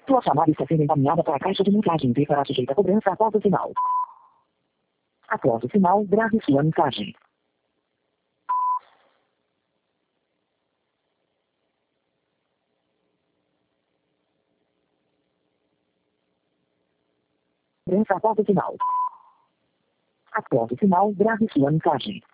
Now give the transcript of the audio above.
Sua chamada está sendo encaminhada para a caixa de mensagem e será sujeita a cobrança após o sinal. Após o sinal, grave sua mensagem. Cobrança após o sinal. Após o sinal, grave sua mensagem.